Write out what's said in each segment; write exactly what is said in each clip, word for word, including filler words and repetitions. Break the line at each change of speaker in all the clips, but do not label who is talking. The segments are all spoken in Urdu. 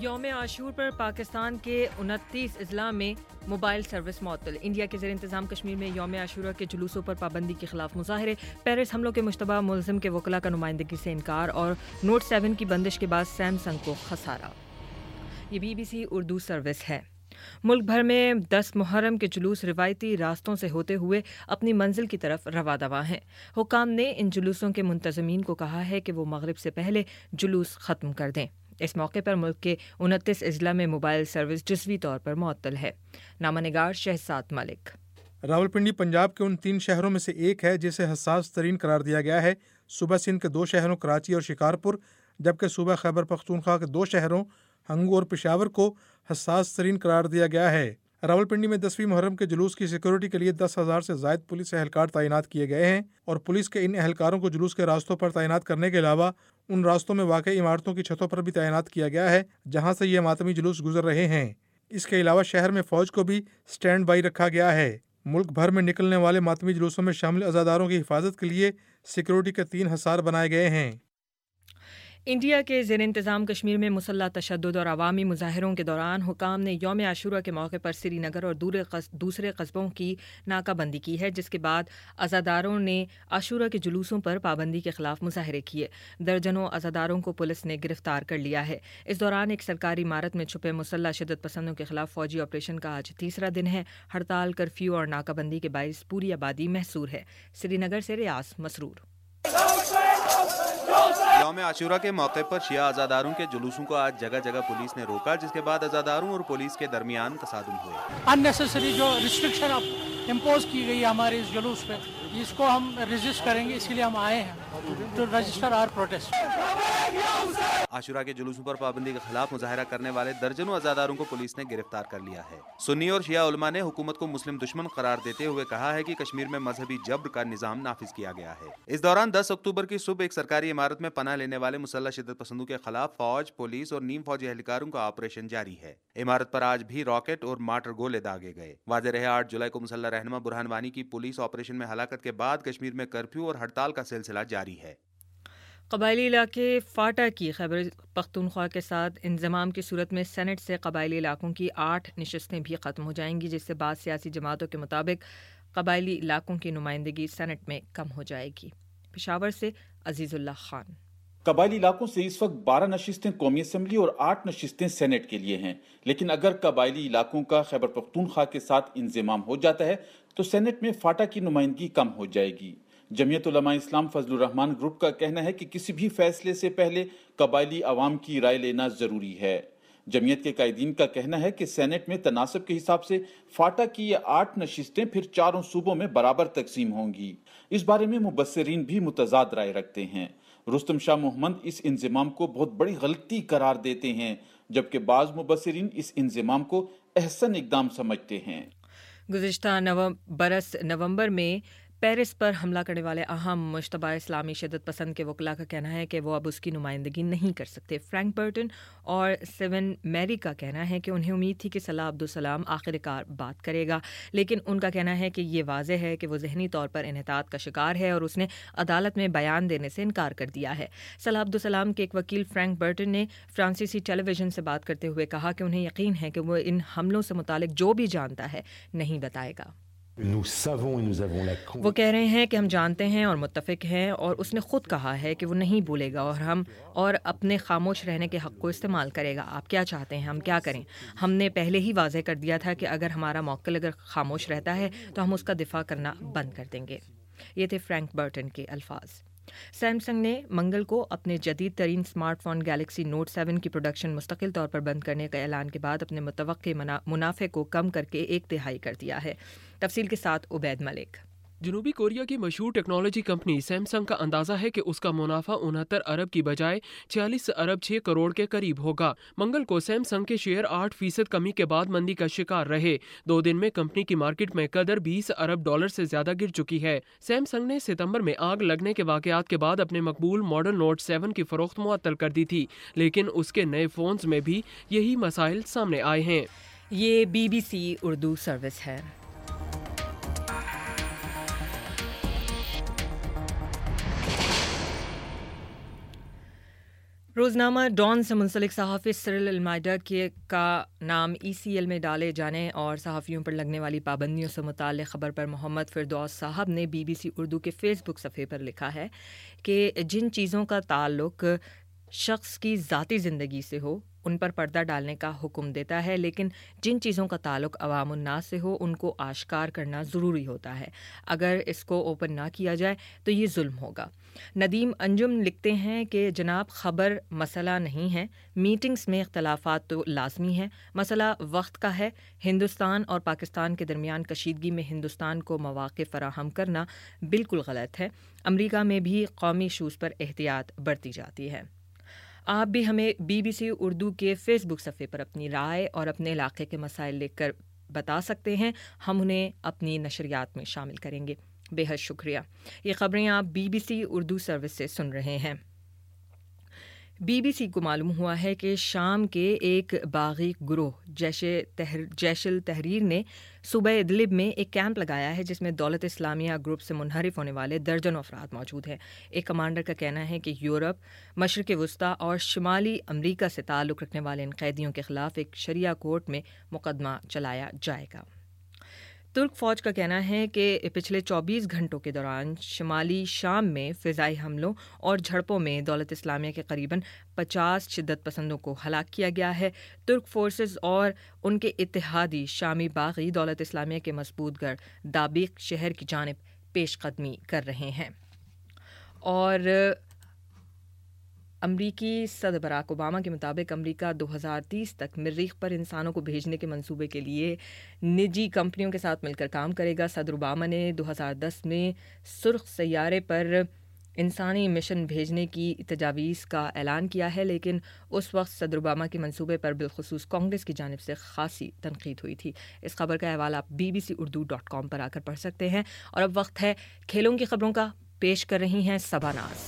یوم عاشور پر پاکستان کے انتیس اضلاع میں موبائل سروس معطل۔ انڈیا کے زیر انتظام کشمیر میں یوم عاشور کے جلوسوں پر پابندی کے خلاف مظاہرے۔ پیرس حملوں کے مشتبہ ملزم کے وکلاء کا نمائندگی سے انکار اور نوٹ سیون کی بندش کے بعد سیمسنگ کو خسارہ۔ یہ B B C Urdu service ہے۔ ملک بھر میں دس محرم کے جلوس روایتی راستوں سے ہوتے ہوئے اپنی منزل کی طرف رواں دواں ہیں۔ حکام نے ان جلوسوں کے منتظمین کو کہا ہے کہ وہ مغرب سے پہلے جلوس ختم کر دیں۔ اس موقع پر ملک کے انتیس اضلاع میں موبائل سروس جزوی طور پر معطل ہے۔ نامہ نگار شہزاد ملک۔
راولپنڈی پنجاب کے ان تین شہروں میں سے ایک ہے جسے حساس ترین قرار دیا گیا ہے۔ صوبہ سندھ کے دو شہروں کراچی اور شکارپور، جبکہ صوبہ خیبر پختونخوا کے دو شہروں ہنگو اور پشاور کو حساس ترین قرار دیا گیا ہے۔ راولپنڈی میں دسویں محرم کے جلوس کی سیکورٹی کے لیے دس ہزار سے زائد پولیس اہلکار تعینات کیے گئے ہیں اور پولیس کے ان اہلکاروں کو جلوس کے راستوں پر تعینات کرنے کے علاوہ ان راستوں میں واقع عمارتوں کی چھتوں پر بھی تعینات کیا گیا ہے جہاں سے یہ ماتمی جلوس گزر رہے ہیں۔ اس کے علاوہ شہر میں فوج کو بھی سٹینڈ بائی رکھا گیا ہے۔ ملک بھر میں نکلنے والے ماتمی جلوسوں میں شامل عزاداروں کی حفاظت کے لیے سیکورٹی کے تین حصار بنائے گئے ہیں۔
انڈیا کے زیر انتظام کشمیر میں مسلح تشدد اور عوامی مظاہروں کے دوران حکام نے یوم عاشور کے موقع پر سری نگر اور دوسرے قصبوں کی ناکہ بندی کی ہے، جس کے بعد عزاداروں نے عاشور کے جلوسوں پر پابندی کے خلاف مظاہرے کیے۔ درجنوں عزاداروں کو پولیس نے گرفتار کر لیا ہے۔ اس دوران ایک سرکاری عمارت میں چھپے مسلح شدت پسندوں کے خلاف فوجی آپریشن کا آج تیسرا دن ہے۔ ہڑتال، کرفیو اور ناکہ بندی کے باعث پوری آبادی محصور ہے۔ سری نگر سے ریاض مسرور۔
یوم عاشورہ کے موقع پر شیعہ عزاداروں کے جلوسوں کو آج جگہ جگہ پولیس نے روکا، جس کے بعد عزاداروں اور پولیس کے درمیان تصادم ہوئے۔
اننیسیسری جو ریسٹرکشن اب امپوز کی گئی ہے ہمارے اس جلوس پہ، اس کو ہم ریزسٹ کریں گے، اس لیے ہم آئے ہیں to register our protest.
Ashura کے جلوسوں پر پابندی کے خلاف مظاہرہ کرنے والے درجنوں عزاداروں کو پولیس نے گرفتار کر لیا ہے۔ سنی اور شیعہ علماء نے حکومت کو مسلم دشمن قرار دیتے ہوئے کہا ہے کہ کشمیر میں مذہبی جبر کا نظام نافذ کیا گیا ہے۔ اس دوران دس اکتوبر کی صبح ایک سرکاری عمارت میں پناہ لینے والے مسلح شدت پسندوں کے خلاف فوج، پولیس اور نیم فوجی اہلکاروں کا آپریشن جاری ہے۔ عمارت پر آج بھی راکٹ اور مارٹر گولے داغے گئے۔ واضح رہے آٹھ جولائی کو مسلح رہنما برہان وانی کی پولیس آپریشن میں ہلاکت کے بعد کشمیر میں کرفیو اور ہڑتال کا سلسلہ جاری ہے۔
قبائلی علاقے فاٹا کی خیبر پختونخوا کے ساتھ انضمام کی صورت میں سینٹ سے قبائلی علاقوں کی آٹھ نشستیں بھی ختم ہو جائیں گی، جس سے بعض سیاسی جماعتوں کے مطابق قبائلی علاقوں کی نمائندگی سینٹ میں کم ہو جائے گی۔ پشاور سے عزیز اللہ خان۔
قبائلی علاقوں سے اس وقت بارہ نشستیں قومی اسمبلی اور آٹھ نشستیں سینٹ کے لیے ہیں، لیکن اگر قبائلی علاقوں کا خیبر پختونخوا کے ساتھ انضمام ہو جاتا ہے تو سینٹ میں فاٹا کی نمائندگی کم ہو جائے گی۔ جمعیت علماء اسلام فضل الرحمان گروپ کا کہنا ہے کہ کسی بھی فیصلے سے پہلے قبائلی عوام کی رائے لینا ضروری ہے۔ جمعیت کے قائدین کا کہنا ہے کہ سینٹ میں تناسب کے حساب سے فاٹا کی یہ آٹھ نشستیں پھر چاروں صوبوں میں برابر تقسیم ہوں گی۔ اس بارے میں مبصرین بھی متضاد رائے رکھتے ہیں۔ رستم شاہ محمد اس انضمام کو بہت بڑی غلطی قرار دیتے ہیں، جبکہ بعض مبصرین اس انضمام کو احسن اقدام سمجھتے ہیں۔
گزشتہ برس نومبر میں پیرس پر حملہ کرنے والے اہم مشتبہ اسلامی شدت پسند کے وکلاء کا کہنا ہے کہ وہ اب اس کی نمائندگی نہیں کر سکتے۔ فرینک برٹن اور سیون میری کا کہنا ہے کہ انہیں امید تھی کہ صلاح عبدالسلام آخر کار بات کرے گا، لیکن ان کا کہنا ہے کہ یہ واضح ہے کہ وہ ذہنی طور پر انحطاط کا شکار ہے اور اس نے عدالت میں بیان دینے سے انکار کر دیا ہے۔ صلاح عبدالسلام کے ایک وکیل فرینک برٹن نے فرانسیسی ٹیلی ویژن سے بات کرتے ہوئے کہا کہ انہیں یقین ہے کہ وہ ان حملوں سے متعلق جو بھی جانتا ہے نہیں بتائے گا۔ وہ کہہ رہے ہیں کہ ہم جانتے ہیں اور متفق ہیں، اور اس نے خود کہا ہے کہ وہ نہیں بولے گا اور ہم اور اپنے خاموش رہنے کے حق کو استعمال کرے گا۔ آپ کیا چاہتے ہیں ہم کیا کریں؟ ہم نے پہلے ہی واضح کر دیا تھا کہ اگر ہمارا موکل اگر خاموش رہتا ہے تو ہم اس کا دفاع کرنا بند کر دیں گے۔ یہ تھے فرینک برٹن کے الفاظ۔ سیمسنگ نے منگل کو اپنے جدید ترین smartphone Galaxy Note seven کی پروڈکشن مستقل طور پر بند کرنے کا اعلان کے بعد اپنے متوقع منافع کو کم کر کے ایک تہائی کر دیا ہے۔ تفصیل کے ساتھ عبید ملک۔
جنوبی کوریا کی مشہور ٹیکنالوجی کمپنی سیمسنگ کا اندازہ ہے کہ اس کا منافع انہتر ارب کی بجائے چھیالیس ارب چھ کروڑ کے قریب ہوگا۔ منگل کو سیمسنگ کے شیئر آٹھ فیصد کمی کے بعد مندی کا شکار رہے۔ دو دن میں کمپنی کی مارکیٹ میں قدر بیس ارب ڈالر سے زیادہ گر چکی ہے۔ سیمسنگ نے ستمبر میں آگ لگنے کے واقعات کے بعد اپنے مقبول ماڈل نوٹ سیون کی فروخت معطل کر دی تھی، لیکن اس کے نئے فونز میں بھی یہی مسائل سامنے آئے ہیں۔
یہ B B C Urdu service ہے۔ روزنامہ ڈان سے منسلک صحافی سرل المائدہ کے کا نام ای سی ایل میں ڈالے جانے اور صحافیوں پر لگنے والی پابندیوں سے متعلق خبر پر محمد فردوس صاحب نے بی بی سی اردو کے فیس بک صفحے پر لکھا ہے کہ جن چیزوں کا تعلق شخص کی ذاتی زندگی سے ہو ان پر پردہ ڈالنے کا حکم دیتا ہے، لیکن جن چیزوں کا تعلق عوام الناس سے ہو ان کو آشکار کرنا ضروری ہوتا ہے۔ اگر اس کو اوپن نہ کیا جائے تو یہ ظلم ہوگا۔ ندیم انجم لکھتے ہیں کہ جناب خبر مسئلہ نہیں ہے، میٹنگز میں اختلافات تو لازمی ہیں، مسئلہ وقت کا ہے۔ ہندوستان اور پاکستان کے درمیان کشیدگی میں ہندوستان کو مواقع فراہم کرنا بالکل غلط ہے۔ امریکہ میں بھی قومی ایشوز پر احتیاط برتی جاتی ہے۔ آپ بھی ہمیں بی بی سی اردو کے فیس بک صفحے پر اپنی رائے اور اپنے علاقے کے مسائل لکھ کر بتا سکتے ہیں، ہم انہیں اپنی نشریات میں شامل کریں گے۔ بے حد شکریہ۔ یہ خبریں آپ B B C Urdu service سے سن رہے ہیں۔ بی بی سی کو معلوم ہوا ہے کہ شام کے ایک باغی گروہ جیش تحر جیش التحریر نے صوبہ ادلب میں ایک کیمپ لگایا ہے جس میں دولت اسلامیہ گروپ سے منحرف ہونے والے درجنوں افراد موجود ہیں۔ ایک کمانڈر کا کہنا ہے کہ یورپ، مشرق وسطیٰ اور شمالی امریکہ سے تعلق رکھنے والے ان قیدیوں کے خلاف ایک شریعہ کورٹ میں مقدمہ چلایا جائے گا۔ ترک فوج کا کہنا ہے کہ پچھلے چوبیس گھنٹوں کے دوران شمالی شام میں فضائی حملوں اور جھڑپوں میں دولت اسلامیہ کے قریباً پچاس شدت پسندوں کو ہلاک کیا گیا ہے۔ ترک فورسز اور ان کے اتحادی شامی باغی دولت اسلامیہ کے مضبوط گڑھ دابق شہر کی جانب پیش قدمی کر رہے ہیں۔ اور امریکی صدر براک اوباما کے مطابق امریکہ دو ہزار تیس تک مریخ پر انسانوں کو بھیجنے کے منصوبے کے لیے نجی کمپنیوں کے ساتھ مل کر کام کرے گا۔ صدر اوباما نے دو ہزار دس میں سرخ سیارے پر انسانی مشن بھیجنے کی تجاویز کا اعلان کیا ہے، لیکن اس وقت صدر اوباما کے منصوبے پر بالخصوص کانگریس کی جانب سے خاصی تنقید ہوئی تھی۔ اس خبر کا حوالہ آپ B B C Urdu dot com پر آ کر پڑھ سکتے ہیں۔ اور اب وقت ہے کھیلوں کی خبروں کا، پیش کر رہی ہیں صبا ناز۔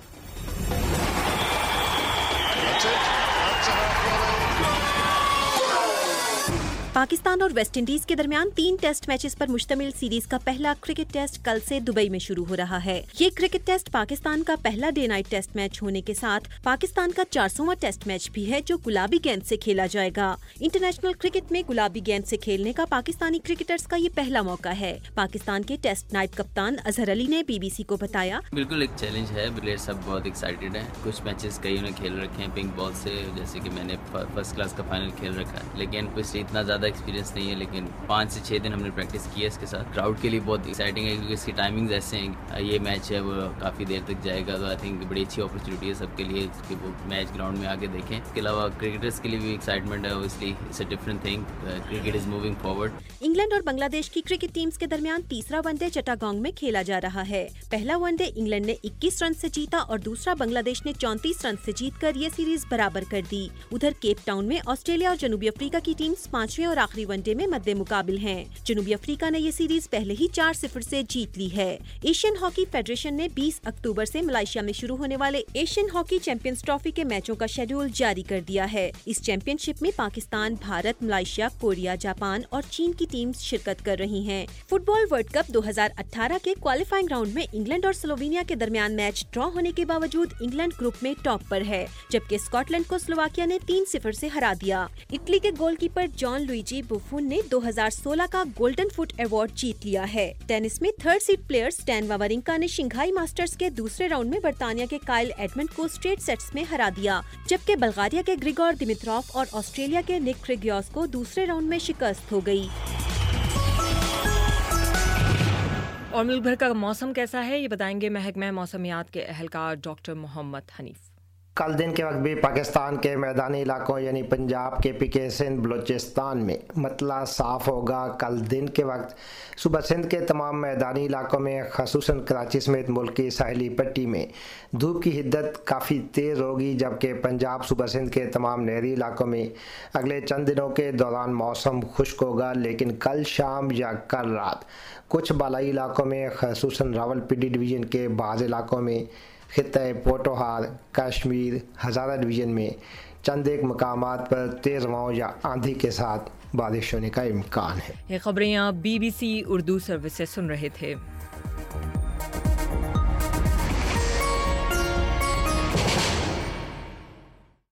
پاکستان اور ویسٹ انڈیز کے درمیان تین ٹیسٹ میچز پر مشتمل سیریز کا پہلا کرکٹ ٹیسٹ کل سے دبئی میں شروع ہو رہا ہے۔ یہ کرکٹ ٹیسٹ پاکستان کا پہلا ڈے نائٹ ٹیسٹ میچ ہونے کے ساتھ پاکستان کا چار سواں ٹیسٹ میچ بھی ہے جو گلابی گیند سے کھیلا جائے گا۔ انٹرنیشنل کرکٹ میں گلابی گیند سے کھیلنے کا پاکستانی کرکٹرز کا یہ پہلا موقع ہے۔ پاکستان کے ٹیسٹ نائب کپتان اظہر علی نے بی بی سی کو بتایا،
بالکل ایک چیلنج ہے، پلیئر سب بہت ایکسائٹیڈ ہیں۔ کچھ میچز کئی نے کھیل رکھے ہیں پنک بال سے، جیسے کہ میں نے فرسٹ کلاس کا فائنل کھیل رکھا ہے، لیکن کچھ اتنا زیادہ ایکسپیرینس نہیں ہے، لیکن پانچ سے چھ دن ہم نے پریکٹس کی ہے اس کے ساتھ۔ کراؤڈ کے لیے بہت ایکسائٹنگ ہے کیونکہ اس کی ٹائمنگز ایسے ہیں، یہ میچ ہے وہ کافی دیر تک جائے گا، تو آئی تھنک بڑی اچھی اپرچونیٹی ہے سب کے لیے کہ وہ میچ گراؤنڈ میں آ کے دیکھیں۔ اس کے علاوہ کرکٹرز کے لیے بھی ایکسائٹمنٹ ہے، obviously it's a different thing, cricket is moving forward.
England اور بنگلہ دیش کی کرکٹ ٹیمز کے درمیان تیسرا ون ڈے چٹاگانگ میں کھیلا جا رہا ہے۔ پہلا ون ڈے انگلینڈ نے اکیس رن سے جیتا اور دوسرا بنگلہ دیش نے چونتیس رن سے جیت کر یہ سیریز برابر کر دی۔ ادھر کیپ ٹاؤن میں آسٹریلیا اور جنوبی افریقہ کی ٹیمز پانچویں اور آخری ون ڈے میں مد مقابل ہیں۔ جنوبی افریقہ نے یہ سیریز پہلے ہی چار صفر سے جیت لی ہے۔ ایشین ہاکی فیڈریشن نے بیس اکتوبر سے ملائیشیا میں شروع ہونے والے ایشین ہاکی چیمپئنز ٹرافی کے میچوں کا شیڈول جاری کر دیا ہے۔ اس چیمپئن شپ میں Pakistan, Bharat, Malaysia, Korea, Japan اور چین کی ٹیمز شرکت کر رہی ہیں۔ فٹ بال ورلڈ کپ دو ہزار اٹھارہ کے کوالیفائنگ راؤنڈ میں انگلینڈ اور سلووینیا کے درمیان میچ ڈرا ہونے کے باوجود انگلینڈ گروپ میں ٹاپ پر ہے، جبکہ اسکاٹ لینڈ کو سلوواکیا نے تین صفر سے ہرا دیا۔ اٹلی کے گول کیپر جان لوئیجی بوفون نے دو ہزار سولہ کا گولڈن فٹ ایوارڈ جیت لیا ہے۔ ٹینس میں third seed player Stan Wawrinka نے شنگھائی ماسٹرز کے دوسرے راؤنڈ میں برطانیہ کے کائل ایڈمنڈ کو اسٹریٹ سیٹس میں ہرا دیا، جبکہ بلغاریہ کے گریگور دیمیتروف اور آسٹریلیا کے نک کریگیوس کو دوسرے راؤنڈ میں شکست ہو گئی۔
اور ملک بھر کا موسم کیسا ہے یہ بتائیں گے محکمہ موسمیات کے اہلکار ڈاکٹر محمد حنیف۔
کل دن کے وقت بھی پاکستان کے میدانی علاقوں یعنی پنجاب کے پی کے سندھ بلوچستان میں مطلع صاف ہوگا۔ کل دن کے وقت صوبہ سندھ کے تمام میدانی علاقوں میں خصوصاً کراچی سمیت ملک کی ساحلی پٹی میں دھوپ کی حدت کافی تیز ہوگی، جبکہ پنجاب صوبہ سندھ کے تمام نہری علاقوں میں اگلے چند دنوں کے دوران موسم خشک ہوگا، لیکن کل شام یا کل رات کچھ بالائی علاقوں میں خصوصاً راول پنڈی ڈویژن کے بعض علاقوں میں، خطۂ پوٹوہار، کشمیر، ہزارہ ڈویژن میں چند ایک مقامات پر تیز ہواؤں یا آندھی کے ساتھ بارش ہونے کا امکان ہے۔
یہ خبریں آپ B B C Urdu service سے سن رہے تھے۔